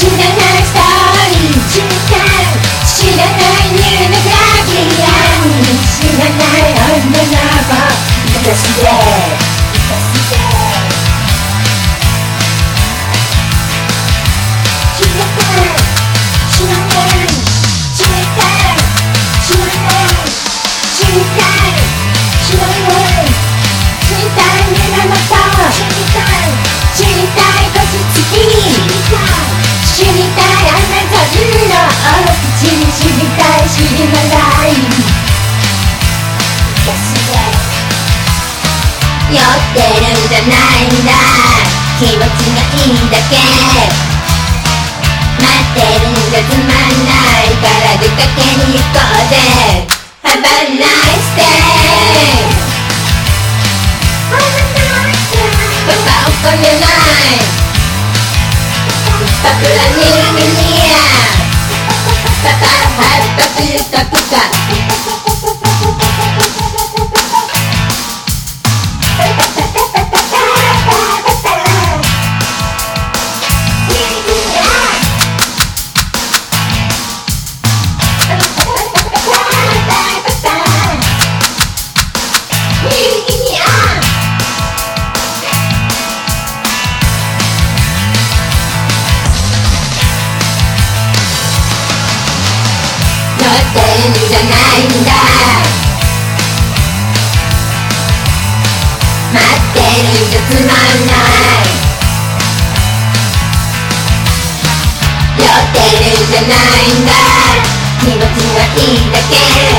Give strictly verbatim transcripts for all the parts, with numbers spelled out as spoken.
知らないストーリー知らないニューメガビアン知らない女の子生かして生かして知らない知らない知りたい知らない知りたい知らない知りたい胸元知りたい知りたい星月知りたい知りたいあなたのお口に知りたい知りまないガスで酔ってるんじゃないんだ気持ちがいいだけ待ってるんじゃつまんないから出かけに行こうぜ Have a nice day Have a nice day パパお金ないパプラニルミニアパパハッパピルタプカ待ってるんじゃないんだ待ってるんじゃつまんない酔ってるんじゃないんだ気持ちがいいだけ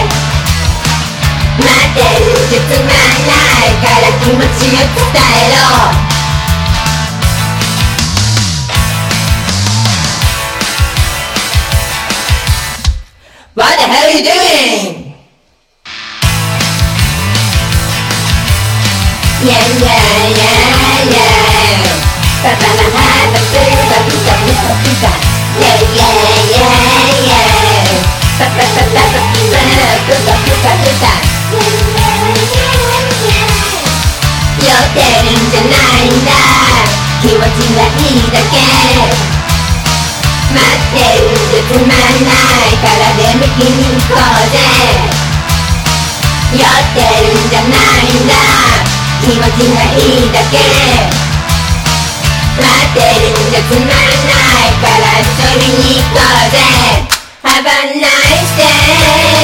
待ってるんじゃつまんないから気持ちを伝えろWhat the hell are you doing? Yeah, yeah, yeah, yeah. Papa la ha, the pizza, pizza, pizza, pizza. Yeah, yeah, yeah, yeah. Papa, papa, papa, pizza, pizza, pizza, pizza. Yeah, yeah, yeah. 酔ってるんじゃないんだ気持ちがいいだけ待ってるんじゃつまんないから出向きに行こうぜ酔ってるんじゃないんだ気持ちがいいだけ待ってるんじゃつまんないから遊びに行こうぜ Have a nice day